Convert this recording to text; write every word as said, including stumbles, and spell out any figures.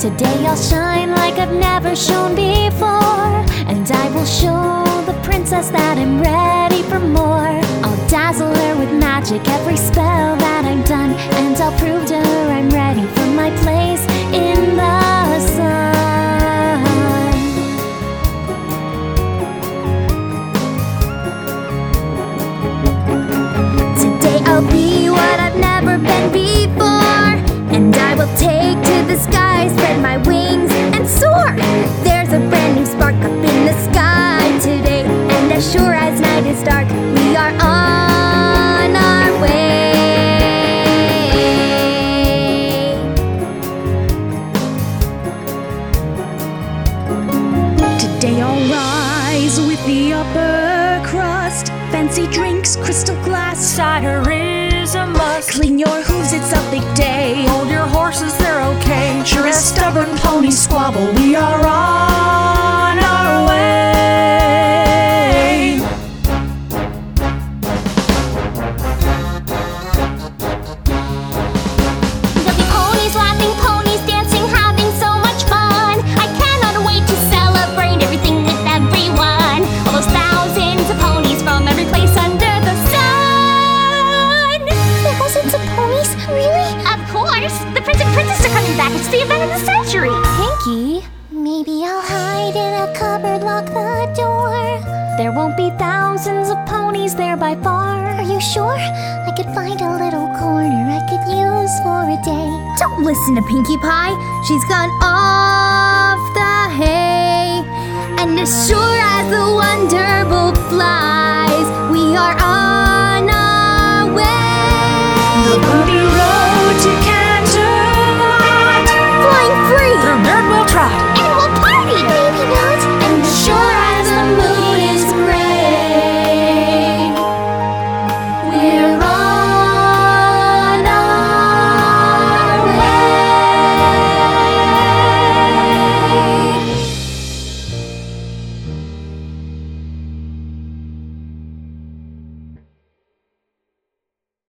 Today I'll shine like I've never shone before, and I will show the princess that I'm ready for more. I'll dazzle her with magic, every spell that I've done, and I'll prove to her I'm ready for my place in the sun. Today I'll be what I've never been before, and I will take to the sky, spread my wings and soar. There's a brand new spark up in the sky today, and as sure as night is dark, we are on our way. Today I'll rise with the upper crust. Fancy drinks, crystal glass, Cider is a must. clean your hooves, it's a big day. Hold your horses, they're okay. Sure as stubborn ponies squabble, we are on our way. There'll be ponies laughing, ponies dancing, having so much fun. I cannot wait to celebrate everything with everyone. All those thousands of ponies from every place under the sun. Thousands of ponies? Really? Of course! The Prince and Princess are coming back. It's the event of the century. Pinky, maybe I'll hide in a cupboard, lock the door. There won't be thousands of ponies there by far. Are you sure? I could find a little corner I could use for a day. Don't listen to Pinkie Pie. She's gone off the hay. And as sure as the Wonderbolt flies, we are